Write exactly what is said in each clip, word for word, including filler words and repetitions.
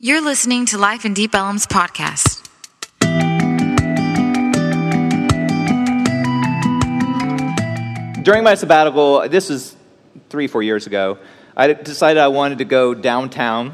You're listening to Life in Deep Ellum's podcast. During my sabbatical, this was three, four years ago, I decided I wanted to go downtown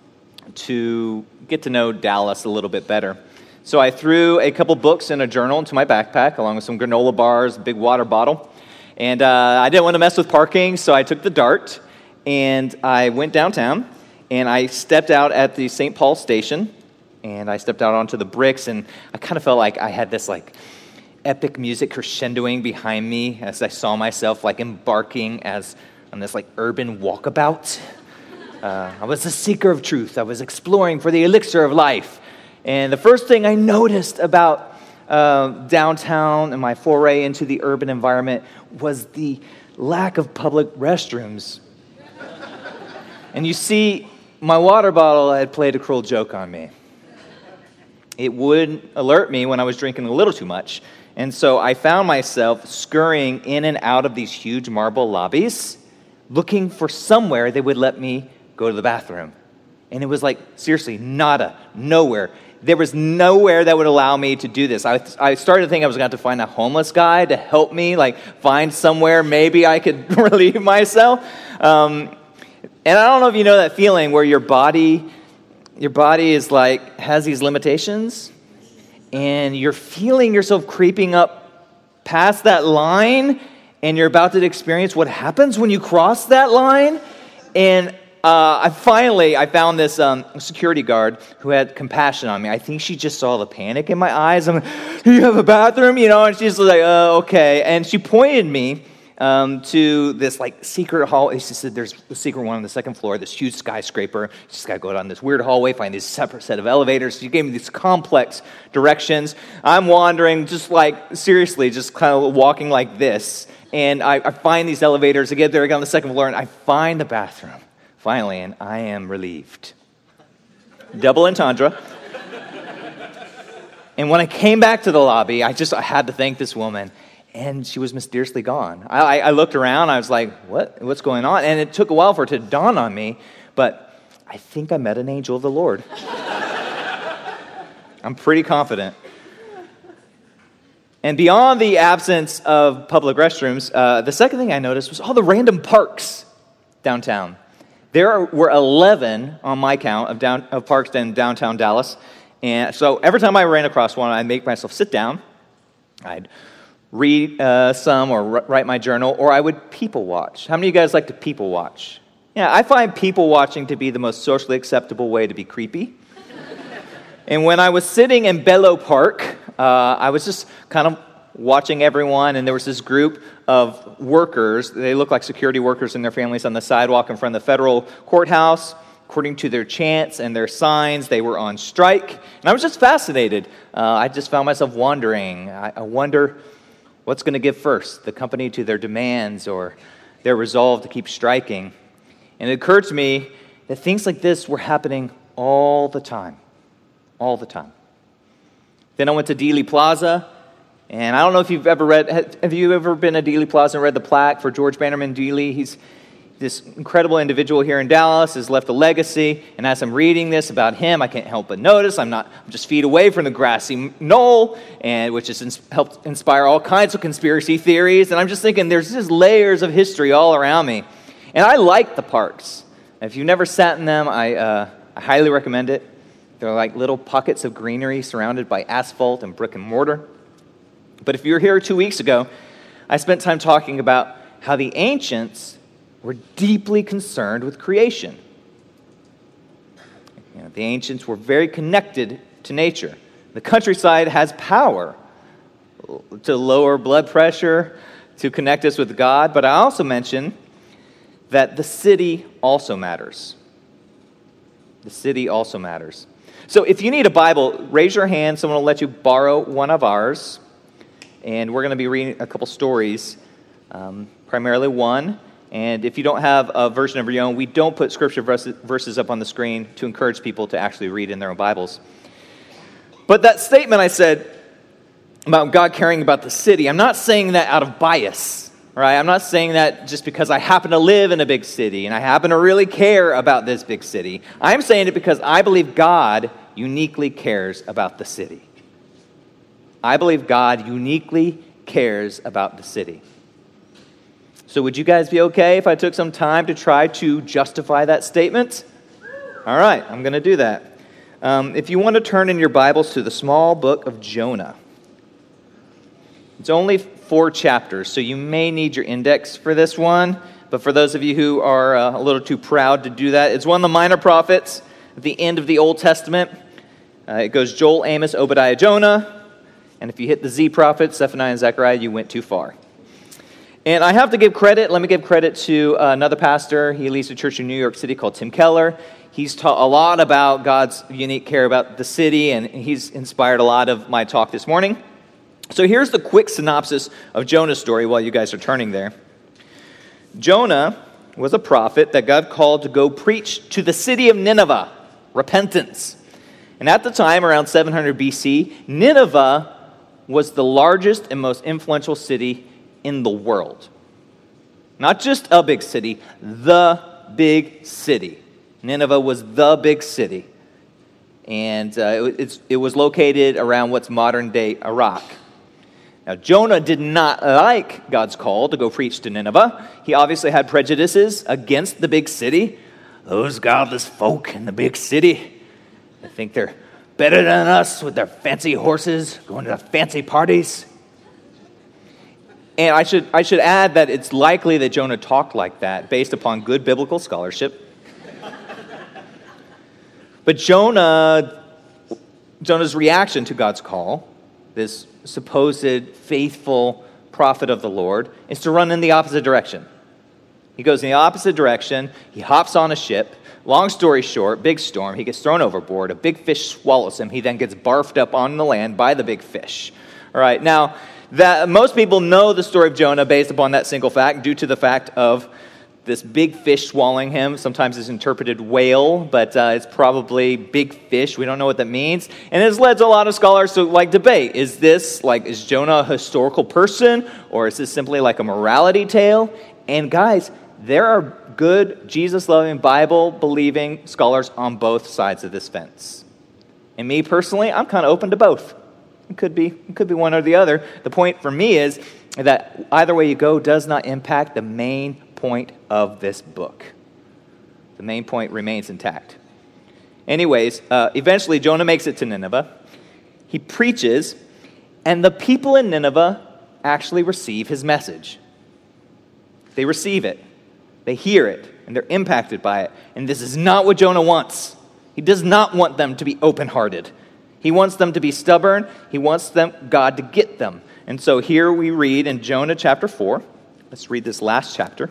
to get to know Dallas a little bit better. So I threw a couple books and a journal into my backpack, along with some granola bars, a big water bottle. And uh, I didn't want to mess with parking, so I took the DART, and I went downtown, and I stepped out at the Saint Paul station, and I stepped out onto the bricks, and I kind of felt like I had this, like, epic music crescendoing behind me as I saw myself, like, embarking as on this, like, urban walkabout. Uh, I was a seeker of truth. I was exploring for the elixir of life. And the first thing I noticed about uh, downtown and my foray into the urban environment was the lack of public restrooms. And you see, my water bottle had played a cruel joke on me. It would alert me when I was drinking a little too much. And so I found myself scurrying in and out of these huge marble lobbies, looking for somewhere they would let me go to the bathroom. And it was like, seriously, nada, nowhere. There was nowhere that would allow me to do this. I, I started to think I was going to have to find a homeless guy to help me, like find somewhere maybe I could relieve myself. Um, and I don't know if you know that feeling where your body, your body is like, has these limitations, and you're feeling yourself creeping up past that line, and you're about to experience what happens when you cross that line. And uh, I finally, I found this um, security guard who had compassion on me. I think she just saw the panic in my eyes. I'm like, do you have a bathroom? You know, and she's like, uh, okay. And she pointed me um, to this like secret hall. She said, there's a secret one on the second floor, this huge skyscraper. You just got to go down this weird hallway, find this separate set of elevators. She gave me these complex directions. I'm wandering just like, seriously, just kind of walking like this. And I, I find these elevators. I get there, I get on the second floor, and I find the bathroom, finally, and I am relieved. Double entendre. And when I came back to the lobby, I just I had to thank this woman, and she was mysteriously gone. I, I looked around, I was like, what? What's going on? And it took a while for it to dawn on me, but I think I met an angel of the Lord. I'm pretty confident. And beyond the absence of public restrooms, uh, the second thing I noticed was all the random parks downtown. There are, were eleven on my count of, down, of parks in downtown Dallas. And so every time I ran across one, I'd make myself sit down. I'd read uh, some or r- write my journal, or I would people watch. How many of you guys like to people watch? Yeah, I find people watching to be the most socially acceptable way to be creepy. And when I was sitting in Bello Park, uh, I was just kind of watching everyone, and there was this group of workers. They looked like security workers and their families on the sidewalk in front of the federal courthouse. According to their chants and their signs, they were on strike. And I was just fascinated. Uh, I just found myself wondering. I, I wonder what's going to give first, the company to their demands or their resolve to keep striking. And it occurred to me that things like this were happening all the time. All the time. Then I went to Dealey Plaza, and I don't know if you've ever read, have you ever been to Dealey Plaza and read the plaque for George Bannerman Dealey? He's this incredible individual here in Dallas, has left a legacy, and as I'm reading this about him, I can't help but notice I'm not, I'm just feet away from the grassy knoll, and which has ins- helped inspire all kinds of conspiracy theories, and I'm just thinking there's just layers of history all around me. And I like the parks. If you've never sat in them, I, uh, I highly recommend it. They're like little pockets of greenery surrounded by asphalt and brick and mortar. But if you were here two weeks ago, I spent time talking about how the ancients were deeply concerned with creation. You know, the ancients were very connected to nature. The countryside has power to lower blood pressure, to connect us with God, but I also mentioned that the city also matters. The city also matters. So if you need a Bible, raise your hand. Someone will let you borrow one of ours. And we're going to be reading a couple stories, um, primarily one. And if you don't have a version of your own, we don't put scripture verses up on the screen to encourage people to actually read in their own Bibles. But that statement I said about God caring about the city, I'm not saying that out of bias. All right, I'm not saying that just because I happen to live in a big city and I happen to really care about this big city. I'm saying it because I believe God uniquely cares about the city. I believe God uniquely cares about the city. So would you guys be okay if I took some time to try to justify that statement? All right, I'm going to do that. Um, if you want to turn in your Bibles to the small book of Jonah. It's only four chapters, so you may need your index for this one. But for those of you who are uh, a little too proud to do that, it's one of the minor prophets at the end of the Old Testament. Uh, it goes Joel, Amos, Obadiah, Jonah. And if you hit the Z prophets, Zephaniah and Zechariah, you went too far. And I have to give credit, let me give credit to uh, another pastor. He leads a church in New York City called Tim Keller. He's taught a lot about God's unique care about the city, and he's inspired a lot of my talk this morning. So here's the quick synopsis of Jonah's story while you guys are turning there. Jonah was a prophet that God called to go preach to the city of Nineveh, repentance. And at the time, around seven hundred B C, Nineveh was the largest and most influential city in the world. Not just a big city, the big city. Nineveh was the big city. And uh, it, it's, it was located around what's modern-day Iraq. Now, Jonah did not like God's call to go preach to Nineveh. He obviously had prejudices against the big city. Those godless folk in the big city, they think they're better than us with their fancy horses, going to the fancy parties. And I should I should add that it's likely that Jonah talked like that based upon good biblical scholarship. But Jonah, Jonah's reaction to God's call, this supposed faithful prophet of the Lord, is to run in the opposite direction. He goes in the opposite direction. He hops on a ship. Long story short, big storm. He gets thrown overboard. A big fish swallows him. He then gets barfed up on the land by the big fish. All right, now, that most people know the story of Jonah based upon that single fact due to the fact of this big fish swallowing him. Sometimes it's interpreted whale, but uh, it's probably big fish. We don't know what that means. And it has led to a lot of scholars to like debate. Is this like, is Jonah a historical person, or is this simply like a morality tale? And guys, there are good Jesus-loving, Bible-believing scholars on both sides of this fence. And me personally, I'm kind of open to both. It could be, it could be one or the other. The point for me is that either way you go does not impact the main point of this book. The main point remains intact. Anyways, uh, eventually Jonah makes it to Nineveh. He preaches, and the people in Nineveh actually receive his message. They receive it. They hear it, and they're impacted by it. And this is not what Jonah wants. He does not want them to be open-hearted. He wants them to be stubborn. He wants them, God to get them. And so here we read in Jonah chapter four. Let's read this last chapter.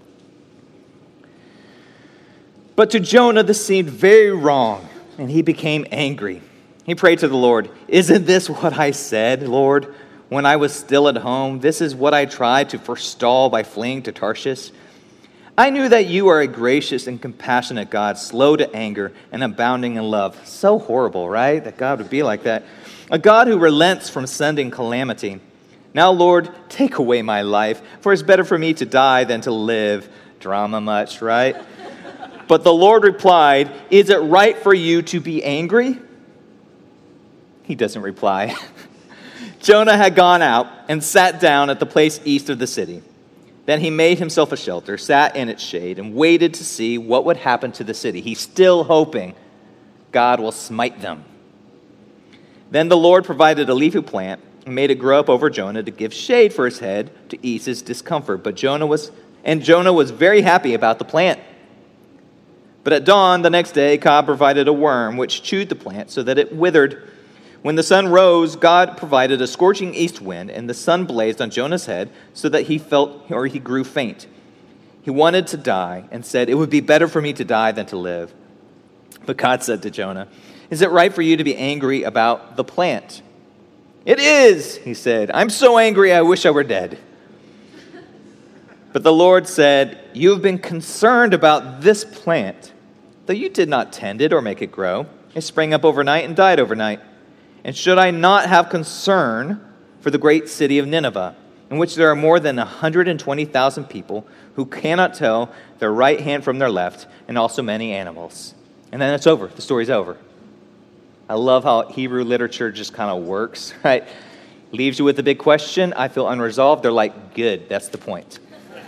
But to Jonah this seemed very wrong, and he became angry. He prayed to the Lord, "Isn't this what I said, Lord, when I was still at home? This is what I tried to forestall by fleeing to Tarshish. I knew that you are a gracious and compassionate God, slow to anger and abounding in love." So horrible, right? That God would be like that. "A God who relents from sending calamity. Now, Lord, take away my life, for it's better for me to die than to live." Drama much, right? But the Lord replied, "Is it right for you to be angry?" He doesn't reply. Jonah had gone out and sat down at the place east of the city. Then he made himself a shelter, sat in its shade, and waited to see what would happen to the city. He's still hoping God will smite them. Then the Lord provided a leafy plant and made it grow up over Jonah to give shade for his head to ease his discomfort. But Jonah was, and Jonah was very happy about the plant. But at dawn the next day, God provided a worm which chewed the plant so that it withered. When the sun rose, God provided a scorching east wind, and the sun blazed on Jonah's head so that he felt, or he grew faint. He wanted to die and said, "It would be better for me to die than to live." But God said to Jonah, "Is it right for you to be angry about the plant?" "It is," he said. "I'm so angry I wish I were dead." But the Lord said, "You have been concerned about this plant, though you did not tend it or make it grow. It sprang up overnight and died overnight. And should I not have concern for the great city of Nineveh, in which there are more than one hundred twenty thousand people who cannot tell their right hand from their left, and also many animals. And then it's over. The story's over. I love how Hebrew literature just kind of works, right? Leaves you with a big question. I feel unresolved. They're like, good. That's the point.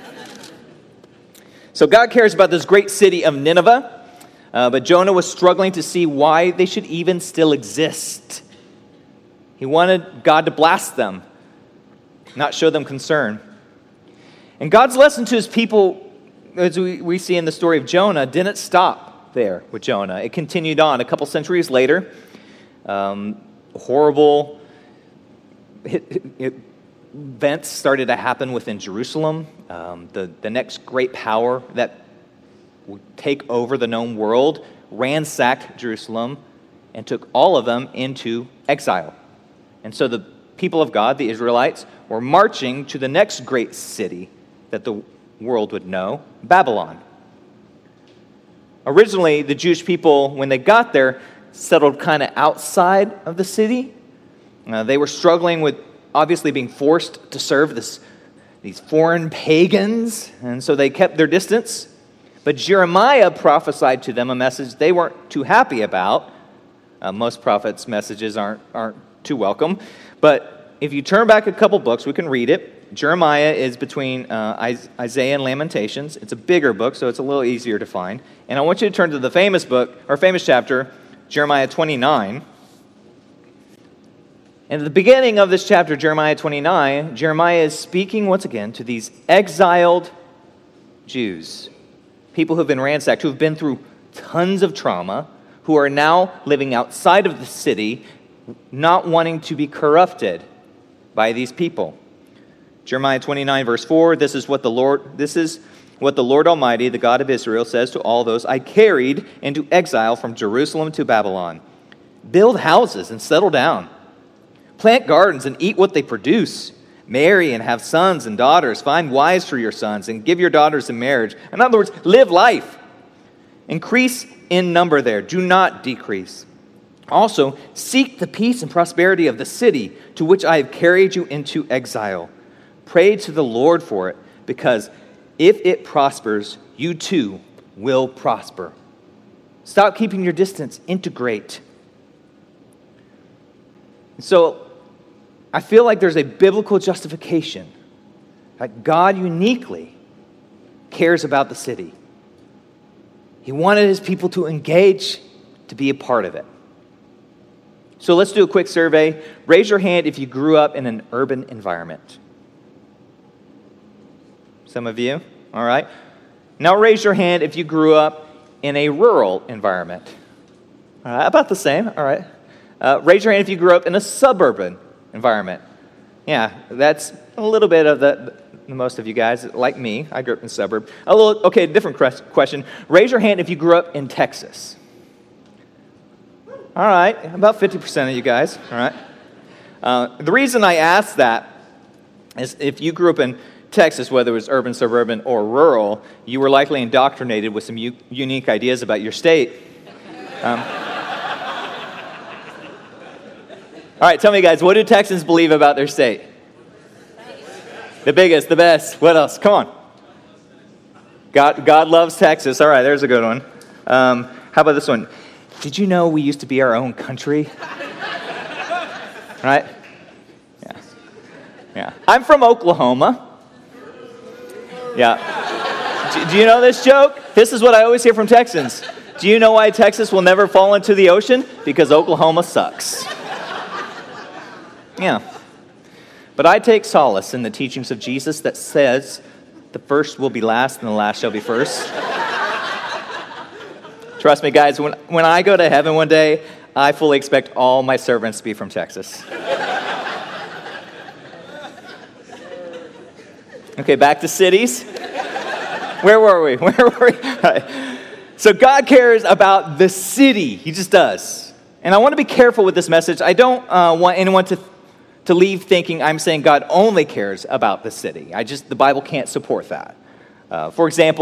So God cares about this great city of Nineveh, uh, but Jonah was struggling to see why they should even still exist. He wanted God to blast them, not show them concern. And God's lesson to his people, as we, we see in the story of Jonah, didn't stop there with Jonah. It continued on. A couple centuries later, um, horrible hit, hit, events started to happen within Jerusalem. Um, the, the next great power that would take over the known world ransacked Jerusalem and took all of them into exile. And so the people of God, the Israelites, were marching to the next great city that the world would know, Babylon. Originally, the Jewish people, when they got there, settled kind of outside of the city. Uh, they were struggling with obviously being forced to serve this, these foreign pagans, and so they kept their distance. But Jeremiah prophesied to them a message they weren't too happy about. Uh, most prophets' messages aren't, aren't too welcome. But if you turn back a couple books, we can read it. Jeremiah is between uh, Isaiah and Lamentations. It's a bigger book, so it's a little easier to find. And I want you to turn to the famous book, or famous chapter, Jeremiah twenty-nine. And at the beginning of this chapter, Jeremiah twenty-nine, Jeremiah is speaking once again to these exiled Jews, people who have been ransacked, who have been through tons of trauma, who are now living outside of the city, not wanting to be corrupted by these people. Jeremiah twenty-nine, verse four, this is what the Lord, this is what the Lord Almighty, the God of Israel, says to all those I carried into exile from Jerusalem to Babylon. Build houses and settle down. Plant gardens and eat what they produce. Marry and have sons and daughters. Find wives for your sons and give your daughters in marriage. In other words, live life. Increase in number there. Do not decrease. Also, seek the peace and prosperity of the city to which I have carried you into exile. Pray to the Lord for it, because if it prospers, you too will prosper. Stop keeping your distance. Integrate. So, I feel like there's a biblical justification that God uniquely cares about the city. He wanted his people to engage, to be a part of it. So let's do a quick survey. Raise your hand if you grew up in an urban environment. Some of you, all right. Now raise your hand if you grew up in a rural environment. All right, about the same, all right. Uh, raise your hand if you grew up in a suburban environment. Yeah, that's a little bit of the, the most of you guys, like me. I grew up in a suburb. A little, okay, different question. Raise your hand if you grew up in Texas. All right, about fifty percent of you guys, all right. Uh, the reason I asked that is if you grew up in Texas, whether it was urban, suburban, or rural, you were likely indoctrinated with some u- unique ideas about your state. Um, all right, tell me, guys, what do Texans believe about their state? The biggest, the best. What else? Come on. God, God loves Texas. All right, there's a good one. Um, how about this one? Did you know we used to be our own country? Right? Yeah. Yeah. I'm from Oklahoma. Yeah. Do, do you know this joke? This is what I always hear from Texans. Do you know why Texas will never fall into the ocean? Because Oklahoma sucks. Yeah. But I take solace in the teachings of Jesus that says the first will be last and the last shall be first. Trust me, guys, when, when I go to heaven one day, I fully expect all my servants to be from Texas. Okay, back to cities. Where were we? Where were we? Right. So God cares about the city. He just does. And I want to be careful with this message. I don't uh, want anyone to to leave thinking I'm saying God only cares about the city. I just, the Bible can't support that. Uh, for example,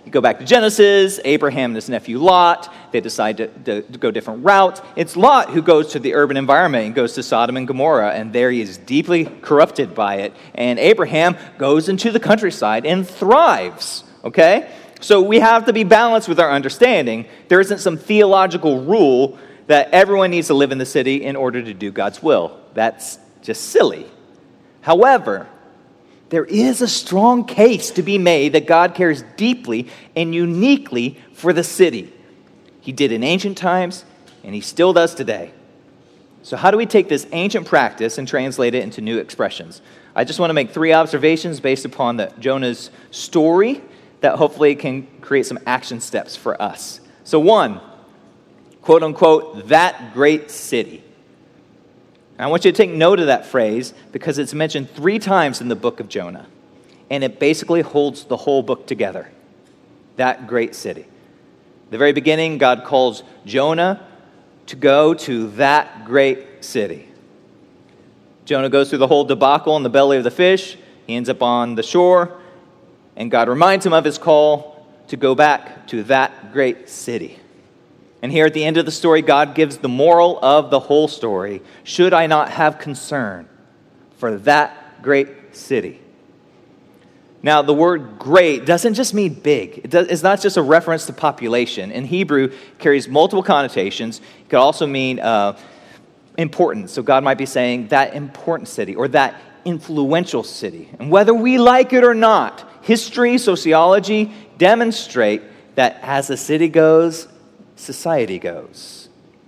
You go back to Genesis, Abraham and his nephew Lot, they decide to, to, to go different routes. It's Lot who goes to the urban environment and goes to Sodom and Gomorrah, and there he is deeply corrupted by it. And Abraham goes into the countryside and thrives, okay? So we have to be balanced with our understanding. There isn't some theological rule that everyone needs to live in the city in order to do God's will. That's just silly. However, there is a strong case to be made that God cares deeply and uniquely for the city. He did in ancient times, and he still does today. So how do we take this ancient practice and translate it into new expressions? I just want to make three observations based upon the, Jonah's story that hopefully can create some action steps for us. So one, quote unquote, that great city. I want you to take note of that phrase because it's mentioned three times in the book of Jonah. And it basically holds the whole book together. That great city. At the very beginning, God calls Jonah to go to that great city. Jonah goes through the whole debacle in the belly of the fish. He ends up on the shore. And God reminds him of his call to go back to that great city. And here at the end of the story, God gives the moral of the whole story. Should I not have concern for that great city? Now, the word great doesn't just mean big. It does, it's not just a reference to population. In Hebrew, it carries multiple connotations. It could also mean uh, important. So God might be saying that important city or that influential city. And whether we like it or not, history, sociology demonstrate that as a city goes, society goes.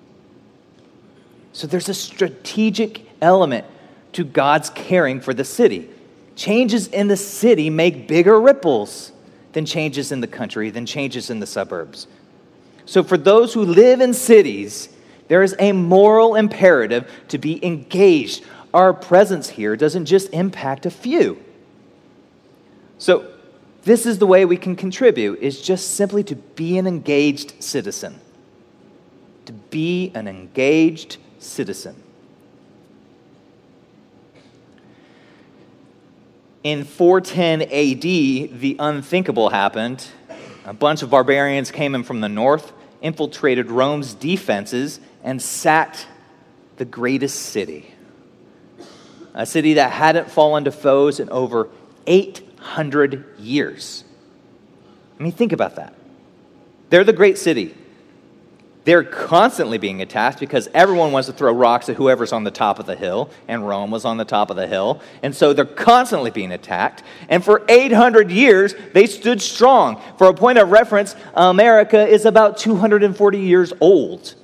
So there's a strategic element to God's caring for the city. Changes in the city make bigger ripples than changes in the country, than changes in the suburbs. So for those who live in cities, there is a moral imperative to be engaged. Our presence here doesn't just impact a few. So this is the way we can contribute, is just simply to be an engaged citizen. To be an engaged citizen. In four ten A D, the unthinkable happened. A bunch of barbarians came in from the north, infiltrated Rome's defenses, and sacked the greatest city. A city that hadn't fallen to foes in over eight hundred years. I mean, think about that. They're the great city. They're constantly being attacked because everyone wants to throw rocks at whoever's on the top of the hill, and Rome was on the top of the hill. And so they're constantly being attacked. And for eight hundred years, they stood strong. For a point of reference, America is about two hundred forty years old.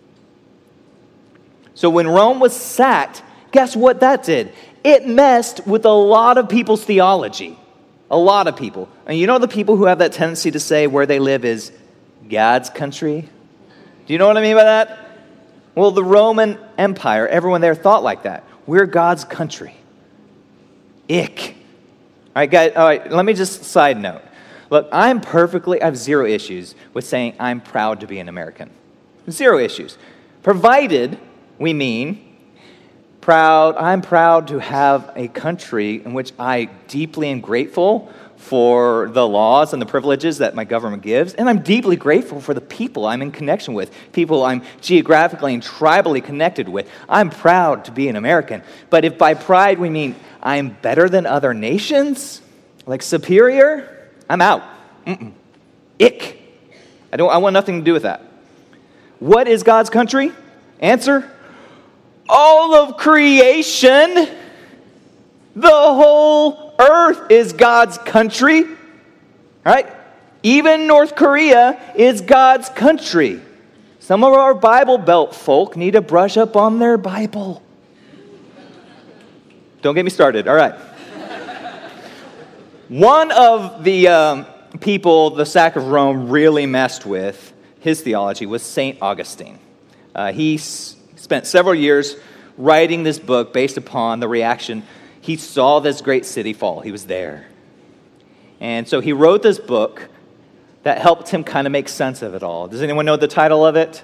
So when Rome was sacked, guess what that did? It messed with a lot of people's theology. A lot of people. And you know the people who have that tendency to say where they live is God's country? Do you know what I mean by that? Well, the Roman Empire, everyone there thought like that. We're God's country. Ick. All right, guys, all right, let me just side note. Look, I'm perfectly, I have zero issues with saying I'm proud to be an American. Zero issues. Provided we mean proud, I'm proud to have a country in which I deeply am grateful for the laws and the privileges that my government gives, and I'm deeply grateful for the people I'm in connection with, people I'm geographically and tribally connected with. I'm proud to be an American. But if by pride we mean I'm better than other nations, like superior, I'm out. Mm-mm. Ick. I don't. I want nothing to do with that. What is God's country? Answer: all of creation. The whole earth is God's country. All right? Even North Korea is God's country. Some of our Bible Belt folk need to brush up on their Bible. Don't get me started. All right. One of the um, people the sack of Rome really messed with, his theology, was Saint Augustine. Uh, he s- spent several years writing this book based upon the reaction. He saw this great city fall. He was there. And so he wrote this book that helped him kind of make sense of it all. Does anyone know the title of it?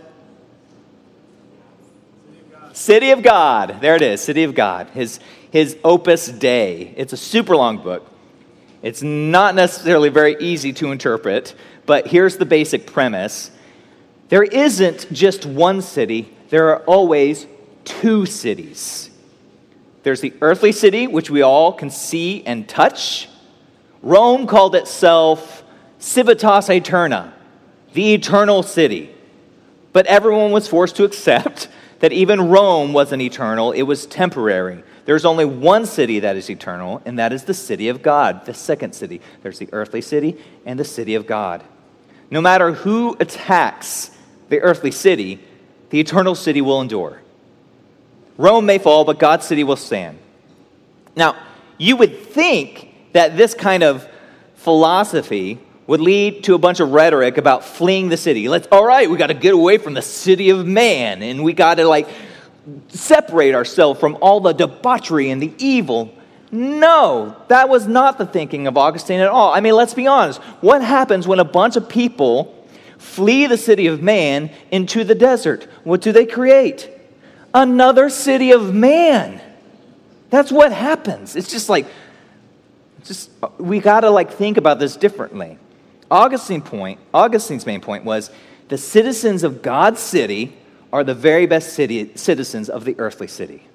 City of God. There it is, City of God. His, his Opus Dei. It's a super long book. It's not necessarily very easy to interpret, but here's the basic premise. There isn't just one city, there are always two cities. There's the earthly city, which we all can see and touch. Rome called itself Civitas Aeterna, the eternal city. But everyone was forced to accept that even Rome wasn't eternal, it was temporary. There's only one city that is eternal, and that is the city of God, the second city. There's the earthly city and the city of God. No matter who attacks the earthly city, the eternal city will endure. Rome may fall, but God's city will stand. Now, you would think that this kind of philosophy would lead to a bunch of rhetoric about fleeing the city. Let's, all right, we got to get away from the city of man, and we got to like separate ourselves from all the debauchery and the evil. No, that was not the thinking of Augustine at all. I mean, let's be honest. What happens when a bunch of people flee the city of man into the desert? What do they create? Another city of man. That's what happens. It's just like, just we got to like think about this differently. Augustine's point, Augustine's main point was the citizens of God's city are the very best city, citizens of the earthly city.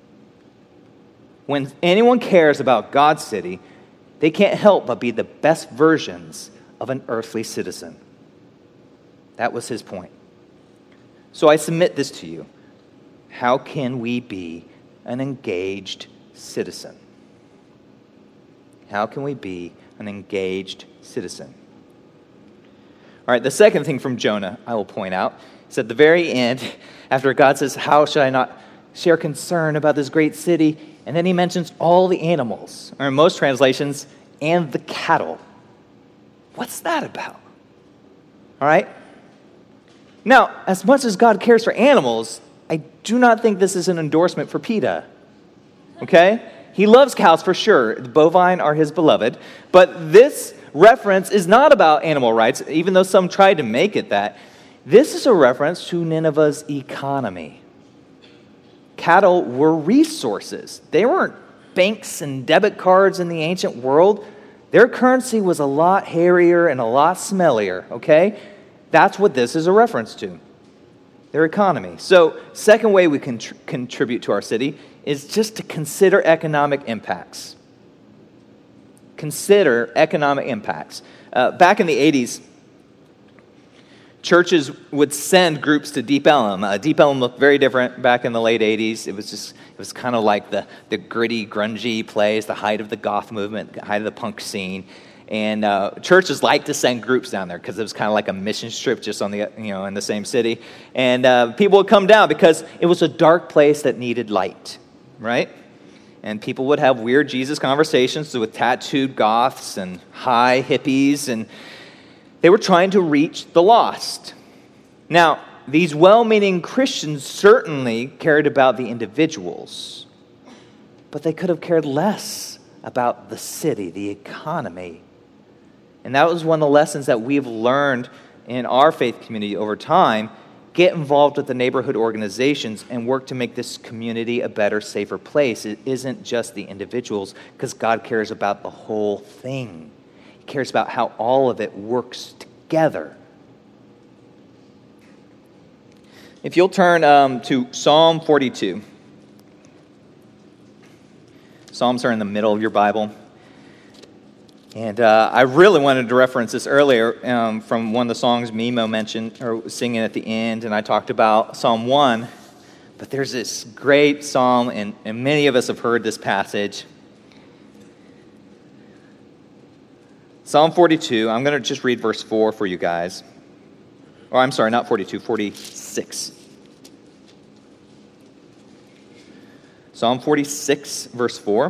When anyone cares about God's city, they can't help but be the best versions of an earthly citizen. That was his point. So I submit this to you. How can we be an engaged citizen? How can we be an engaged citizen? All right, the second thing from Jonah I will point out is at the very end, after God says, how should I not share concern about this great city? And then he mentions all the animals, or in most translations, and the cattle. What's that about? All right? Now, as much as God cares for animals, I do not think this is an endorsement for PETA. Okay? He loves cows for sure. The bovine are his beloved. But this reference is not about animal rights, even though some tried to make it that. This is a reference to Nineveh's economy. Cattle were resources. They weren't banks and debit cards in the ancient world. Their currency was a lot hairier and a lot smellier, okay? That's what this is a reference to. Their economy. So, second way we can tr- contribute to our city is just to consider economic impacts. Consider economic impacts. Uh, back in the eighties, churches would send groups to Deep Ellum. Uh, Deep Ellum looked very different back in the late eighties. It was just, it was kind of like the, the gritty, grungy place, the height of the goth movement, the height of the punk scene. And uh, churches like to send groups down there because it was kind of like a mission trip just on the, you know, in the same city. And uh, people would come down because it was a dark place that needed light, right? And people would have weird Jesus conversations with tattooed goths and high hippies, and they were trying to reach the lost. Now, these well-meaning Christians certainly cared about the individuals, but they could have cared less about the city, the economy. And that was one of the lessons that we've learned in our faith community over time. Get involved with the neighborhood organizations and work to make this community a better, safer place. It isn't just the individuals, because God cares about the whole thing. He cares about how all of it works together. If you'll turn um, to Psalm forty-two. Psalms are in the middle of your Bible. And uh, I really wanted to reference this earlier um, from one of the songs Mimo mentioned, or singing at the end, and I talked about Psalm one. But there's this great psalm, and, and many of us have heard this passage. Psalm forty-two, I'm going to just read verse four for you guys. Oh, I'm sorry, not forty-two, forty-six. Psalm forty-six, verse four.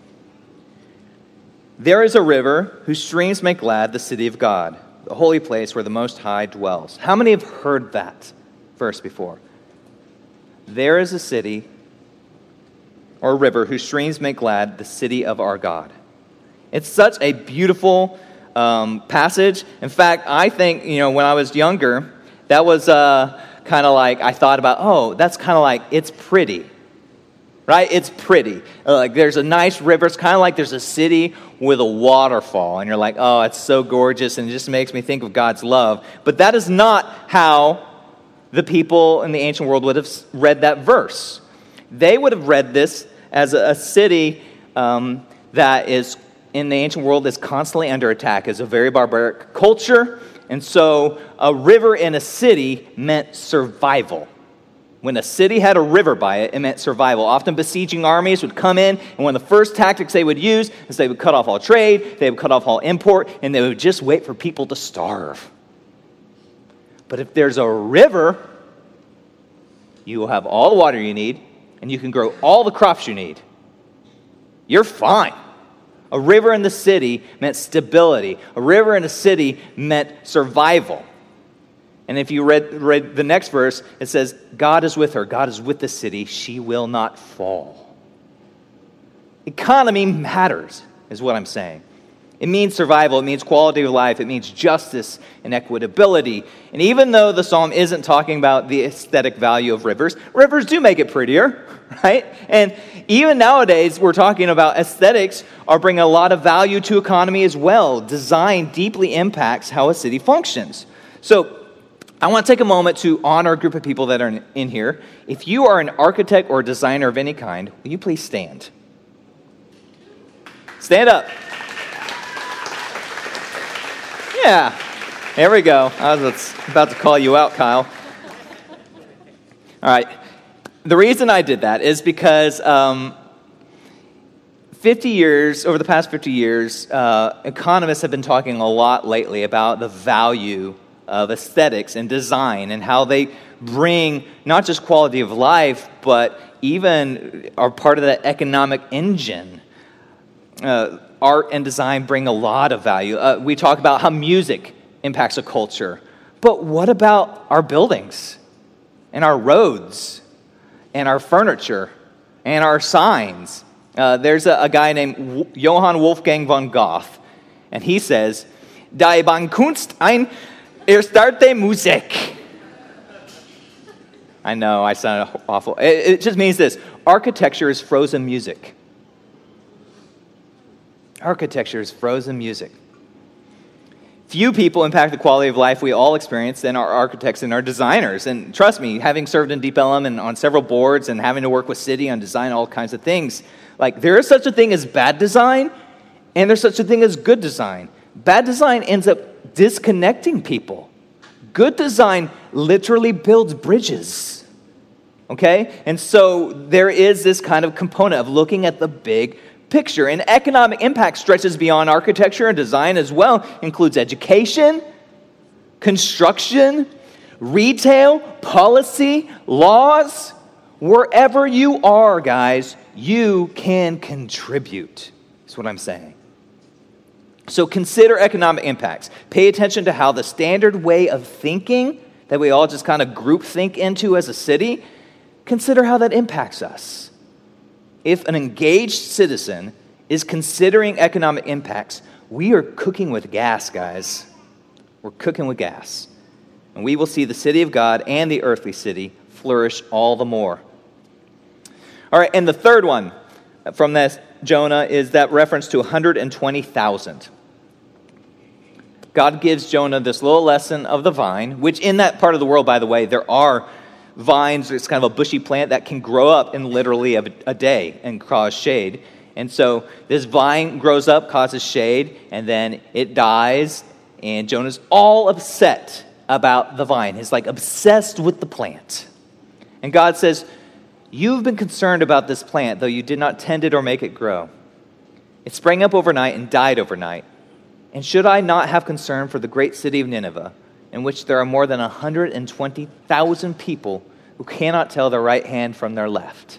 There is a river whose streams make glad the city of God, the holy place where the Most High dwells. How many have heard that verse before? There is a city or a river whose streams make glad the city of our God. It's such a beautiful um, passage. In fact, I think, you know, when I was younger, that was uh, kind of like, I thought about, oh, that's kind of like, it's pretty. right? It's pretty. Uh, like there's a nice river. It's kind of like there's a city with a waterfall. And you're like, oh, it's so gorgeous. And it just makes me think of God's love. But that is not how the people in the ancient world would have read that verse. They would have read this as a, a city um, that is, in the ancient world, is constantly under attack. It's a very barbaric culture. And so a river in a city meant survival. When a city had a river by it, it meant survival. Often besieging armies would come in, and one of the first tactics they would use is they would cut off all trade, they would cut off all import, and they would just wait for people to starve. But if there's a river, you will have all the water you need, and you can grow all the crops you need. You're fine. A river in the city meant stability. A river in a city meant survival. And if you read, read the next verse, it says, God is with her. God is with the city. She will not fall. Economy matters, is what I'm saying. It means survival. It means quality of life. It means justice and equitability. And even though the psalm isn't talking about the aesthetic value of rivers, rivers do make it prettier, right? And even nowadays, we're talking about aesthetics are bringing a lot of value to economy as well. Design deeply impacts how a city functions. So I want to take a moment to honor a group of people that are in, in here. If you are an architect or a designer of any kind, will you please stand? Stand up. Yeah, there we go. I was about to call you out, Kyle. All right. The reason I did that is because um, fifty years, over the past fifty years, uh, economists have been talking a lot lately about the value of aesthetics and design and how they bring not just quality of life, but even are part of that economic engine. Uh, art and design bring a lot of value. Uh, we talk about how music impacts a culture. But what about our buildings and our roads and our furniture and our signs? Uh, there's a, a guy named w- Johann Wolfgang von Goethe, and he says, Die Baukunst ein erstarte Musik. I know, I sound awful. It, it just means this. Architecture is frozen music. Architecture is frozen music. Few people impact the quality of life we all experience than our architects and our designers. And trust me, having served in Deep Ellum and on several boards and having to work with City on design, all kinds of things, like there is such a thing as bad design, and there's such a thing as good design. Bad design ends up disconnecting people. Good design literally builds bridges. Okay? And so there is this kind of component of looking at the big picture. And economic impact stretches beyond architecture and design as well. Includes education, construction, retail, policy, laws. Wherever you are, guys, you can contribute. That's what I'm saying. So consider economic impacts. Pay attention to how the standard way of thinking that we all just kind of group think into as a city, consider how that impacts us. If an engaged citizen is considering economic impacts, we are cooking with gas, guys. We're cooking with gas. And we will see the city of God and the earthly city flourish all the more. All right, and the third one from this Jonah is that reference to one hundred twenty thousand. God gives Jonah this little lesson of the vine, which in that part of the world, by the way, there are vines. It's kind of a bushy plant that can grow up in literally a, a day and cause shade. And so this vine grows up, causes shade, and then it dies, and Jonah's all upset about the vine. He's like obsessed with the plant. And God says, you've been concerned about this plant, though you did not tend it or make it grow. It sprang up overnight and died overnight. And should I not have concern for the great city of Nineveh, in which there are more than one hundred twenty thousand people who cannot tell their right hand from their left?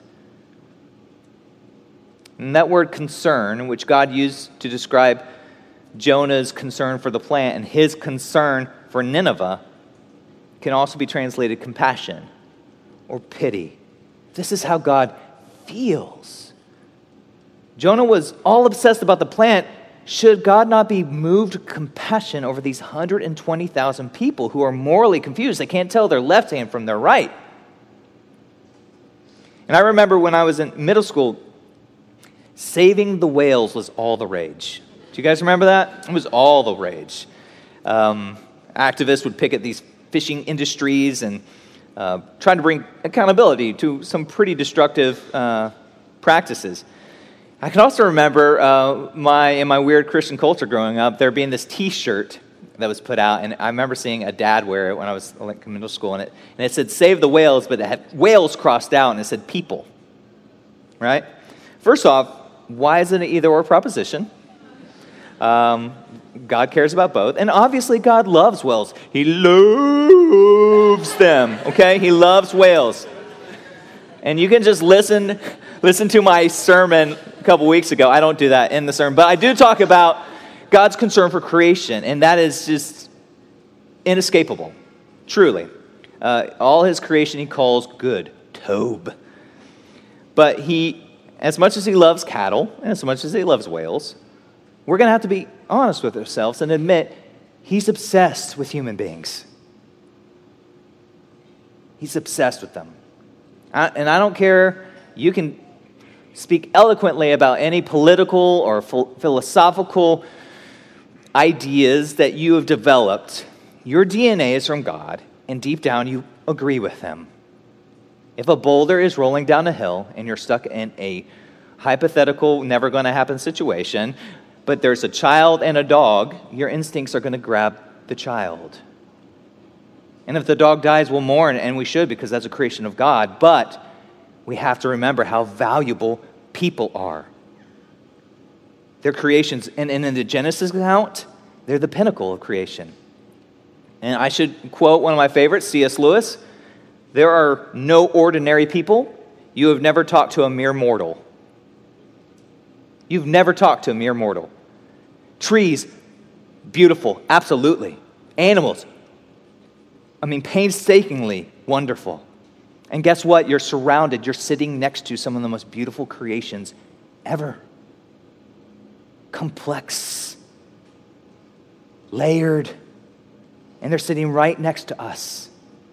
And that word concern, which God used to describe Jonah's concern for the plant and his concern for Nineveh, can also be translated compassion or pity. This is how God feels. Jonah was all obsessed about the plant. Should God not be moved with compassion over these one hundred twenty thousand people who are morally confused? They can't tell their left hand from their right. And I remember when I was in middle school, saving the whales was all the rage. Do you guys remember that? It was all the rage. Um, activists would picket these fishing industries and uh, try to bring accountability to some pretty destructive uh, practices. I can also remember uh, my in my weird Christian culture growing up, there being this T-shirt that was put out, and I remember seeing a dad wear it when I was like in middle school, and it and it said "Save the whales," but it had whales crossed out, and it said "people." Right? First off, why is it an either-or proposition? Um, God cares about both, and obviously God loves whales. He loves them. Okay, He loves whales, and you can just listen listen to my sermon a couple weeks ago. I don't do that in the sermon, but I do talk about God's concern for creation, and that is just inescapable, truly. Uh, all His creation He calls good, tov. But He, as much as He loves cattle, and as much as He loves whales, we're going to have to be honest with ourselves and admit He's obsessed with human beings. He's obsessed with them. I, and I don't care, you can speak eloquently about any political or ph- philosophical ideas that you have developed. Your D N A is from God, and deep down you agree with Him. If a boulder is rolling down a hill and you're stuck in a hypothetical, never going to happen situation, but there's a child and a dog, your instincts are going to grab the child. And if the dog dies, we'll mourn, and we should, because that's a creation of God. But we have to remember how valuable people are. They're creations, and, and in the Genesis account, they're the pinnacle of creation. And I should quote one of my favorites, C S Lewis, "There are no ordinary people. You have never talked to a mere mortal." You've never talked to a mere mortal. Trees, beautiful, absolutely. Animals, I mean, painstakingly wonderful. And guess what? You're surrounded, you're sitting next to some of the most beautiful creations ever. Complex, layered, and they're sitting right next to us.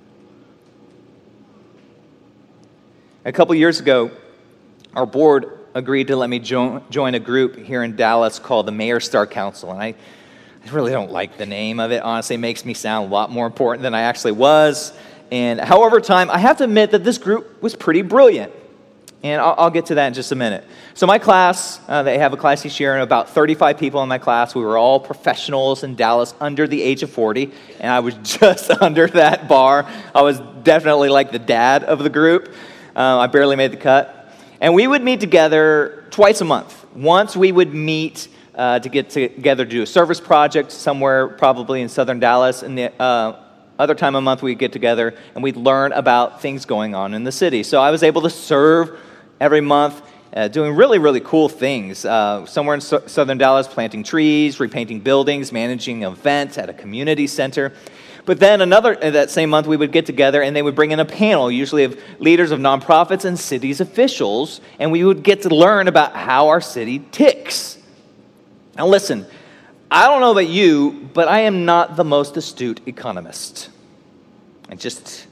A couple years ago, our board agreed to let me jo- join a group here in Dallas called the Mayor Star Council, and I, I really don't like the name of it. Honestly, it makes me sound a lot more important than I actually was. And however time, I have to admit that this group was pretty brilliant. And I'll, I'll get to that in just a minute. So my class, uh, they have a class each year, and about thirty-five people in my class. We were all professionals in Dallas under the age of forty, and I was just under that bar. I was definitely like the dad of the group. Uh, I barely made the cut. And we would meet together twice a month. Once we would meet uh, to get together to do a service project somewhere probably in southern Dallas, and the uh, other time a month we'd get together and we'd learn about things going on in the city. So I was able to serve every month, uh, doing really, really cool things. Uh, somewhere in so- southern Dallas, planting trees, repainting buildings, managing events at a community center. But then another, that same month, we would get together and they would bring in a panel, usually of leaders of nonprofits and city's officials, and we would get to learn about how our city ticks. Now listen, I don't know about you, but I am not the most astute economist. I just,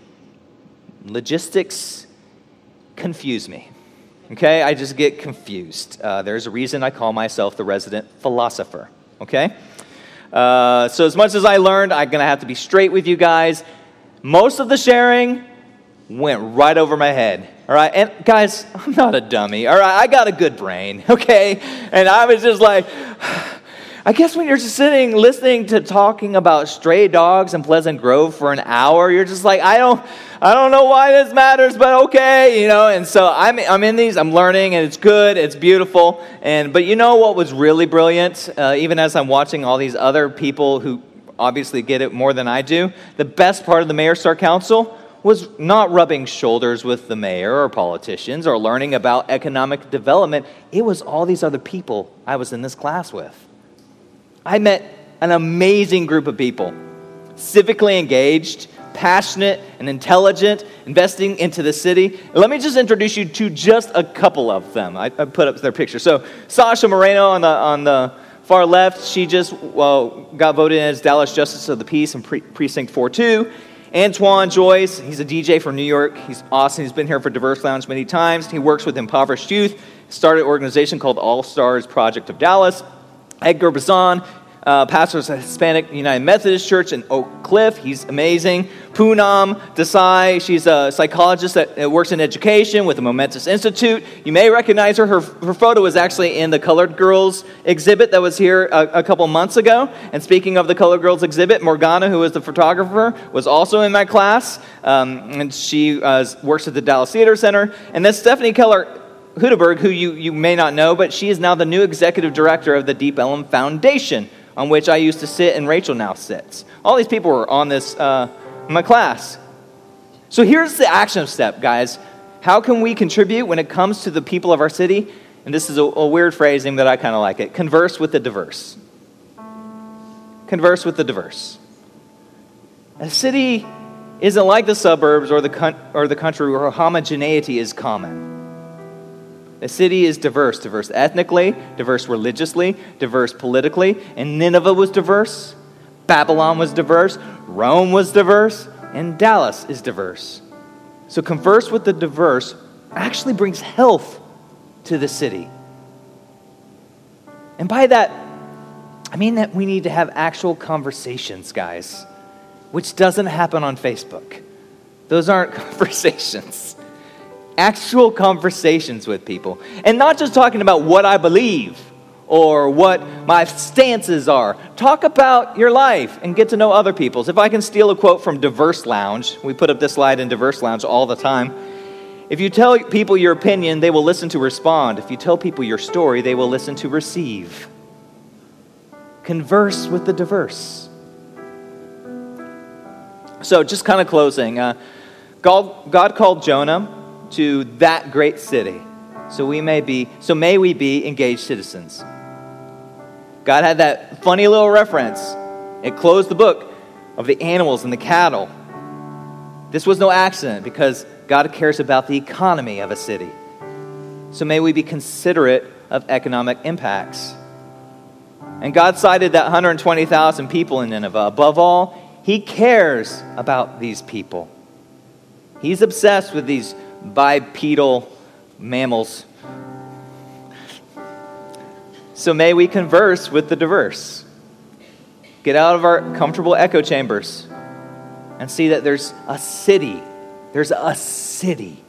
logistics confuse me. Okay, I just get confused. Uh, there's a reason I call myself the resident philosopher. Okay? Uh, so as much as I learned, I'm going to have to be straight with you guys. Most of the sharing went right over my head, all right? And guys, I'm not a dummy, all right? I got a good brain, okay? And I was just like, I guess when you're just sitting listening to talking about stray dogs in Pleasant Grove for an hour, you're just like, I don't I don't know why this matters, but okay, you know. And so I'm I'm in these, I'm learning, and it's good, it's beautiful. And but you know what was really brilliant, uh, even as I'm watching all these other people who obviously get it more than I do, the best part of the Mayor Star Council was not rubbing shoulders with the mayor or politicians or learning about economic development. It was all these other people I was in this class with. I met an amazing group of people, civically engaged, passionate, and intelligent, investing into the city. Let me just introduce you to just a couple of them. I, I put up their picture. So Sasha Moreno on the on the far left, she just well got voted in as Dallas Justice of the Peace in pre- Precinct four two. Antoine Joyce, he's a D J from New York. He's awesome. He's been here for Diverse Lounge many times. He works with impoverished youth. Started an organization called All Stars Project of Dallas. Edgar Bazan, uh, pastors at Hispanic United Methodist Church in Oak Cliff. He's amazing. Poonam Desai, she's a psychologist that that works in education with the Momentous Institute. You may recognize her. Her, her photo was actually in the Colored Girls exhibit that was here a, a couple months ago. And speaking of the Colored Girls exhibit, Morgana, who is the photographer, was also in my class. Um, and she uh, works at the Dallas Theater Center. And then Stephanie Keller Hudeberg, who you, you may not know, but she is now the new executive director of the Deep Ellum Foundation, on which I used to sit and Rachel now sits. All these people were on this uh, in my class. So here's the action step, guys. How can we contribute when it comes to the people of our city? And this is a, a weird phrasing, but I kind of like it. Converse with the diverse. Converse with the diverse. A city isn't like the suburbs or the con- or the country where homogeneity is common. The city is diverse, diverse ethnically, diverse religiously, diverse politically, and Nineveh was diverse, Babylon was diverse, Rome was diverse, and Dallas is diverse. So converse with the diverse actually brings health to the city. And by that, I mean that we need to have actual conversations, guys, which doesn't happen on Facebook. Those aren't conversations. Actual conversations with people. And not just talking about what I believe or what my stances are. Talk about your life and get to know other people's. If I can steal a quote from Diverse Lounge, we put up this slide in Diverse Lounge all the time. If you tell people your opinion, they will listen to respond. If you tell people your story, they will listen to receive. Converse with the diverse. So just kind of closing. Uh, God, God called Jonah to that great city. So we may be, so may we be engaged citizens. God had that funny little reference. It closed the book of the animals and the cattle. This was no accident because God cares about the economy of a city. So may we be considerate of economic impacts. And God cited that one hundred twenty thousand people in Nineveh. Above all, He cares about these people. He's obsessed with these bipedal mammals. So may we converse with the diverse. Get out of our comfortable echo chambers and see that there's a city. There's a city.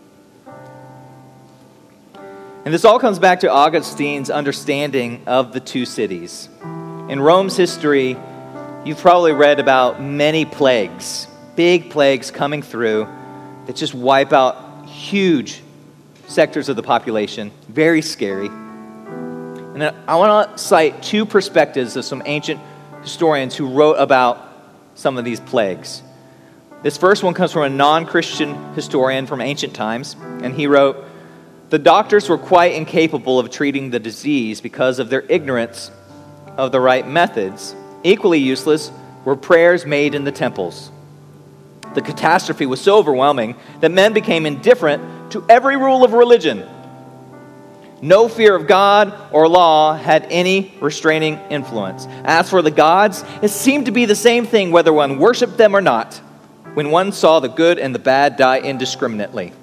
And this all comes back to Augustine's understanding of the two cities. In Rome's history, you've probably read about many plagues, big plagues coming through that just wipe out huge sectors of the population. Very scary. And I want to cite two perspectives of some ancient historians who wrote about some of these plagues. This first one comes from a non-Christian historian from ancient times, and he wrote, "The doctors were quite incapable of treating the disease because of their ignorance of the right methods. Equally useless were prayers made in the temples. The catastrophe was so overwhelming that men became indifferent to every rule of religion. No fear of God or law had any restraining influence. As for the gods, it seemed to be the same thing whether one worshipped them or not, when one saw the good and the bad die indiscriminately."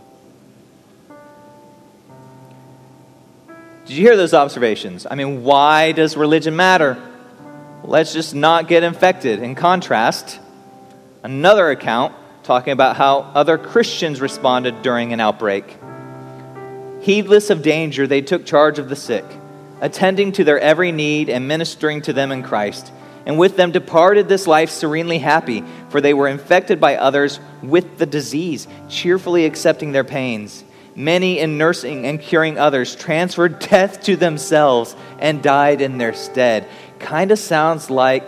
Did you hear those observations? I mean, why does religion matter? Let's just not get infected. In contrast, another account talking about how other Christians responded during an outbreak. Heedless of danger, they took charge of the sick, attending to their every need and ministering to them in Christ. And with them departed this life serenely happy, for they were infected by others with the disease, cheerfully accepting their pains. Many, in nursing and curing others, transferred death to themselves and died in their stead. Kind of sounds like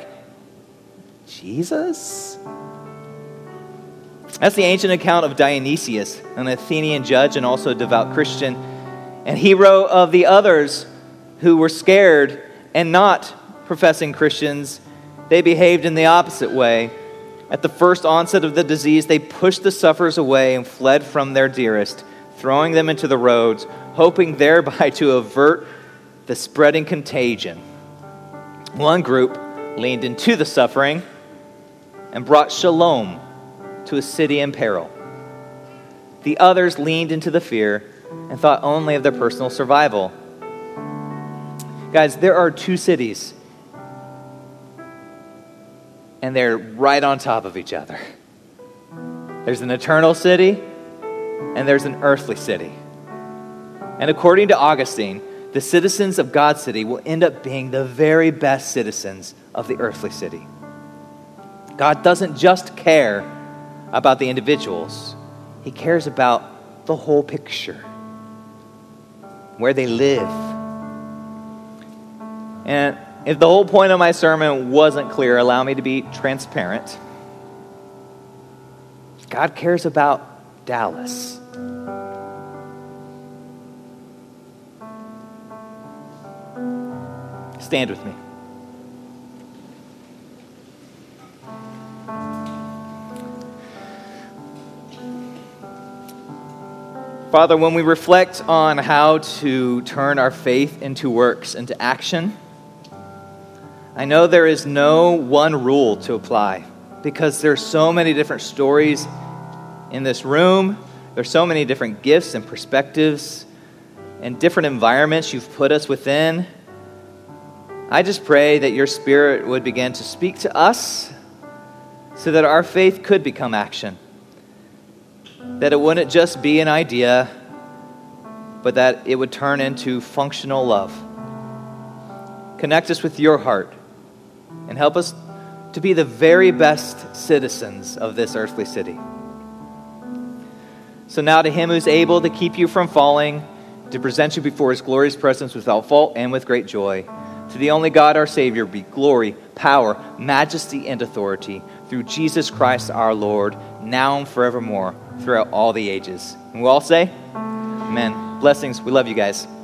Jesus? That's the ancient account of Dionysius, an Athenian judge and also a devout Christian. And he wrote of the others who were scared and not professing Christians. They behaved in the opposite way. At the first onset of the disease, they pushed the sufferers away and fled from their dearest, throwing them into the roads, hoping thereby to avert the spreading contagion. One group leaned into the suffering and brought shalom to a city in peril. The others leaned into the fear and thought only of their personal survival. Guys, there are two cities, and they're right on top of each other. There's an eternal city, and there's an earthly city. And according to Augustine, the citizens of God's city will end up being the very best citizens of the earthly city. God doesn't just care about the individuals. He cares about the whole picture, where they live. And if the whole point of my sermon wasn't clear, allow me to be transparent. God cares about Dallas. Stand with me. Father, when we reflect on how to turn our faith into works, into action, I know there is no one rule to apply because there's so many different stories in this room. There's so many different gifts and perspectives and different environments you've put us within. I just pray that your Spirit would begin to speak to us so that our faith could become action. That it wouldn't just be an idea, but that it would turn into functional love. Connect us with your heart and help us to be the very best citizens of this earthly city. So now to him who's able to keep you from falling, to present you before his glorious presence without fault and with great joy, to the only God, our Savior, be glory, power, majesty, and authority through Jesus Christ our Lord, now and forevermore, throughout all the ages. And we all say, amen. Blessings. We love you guys.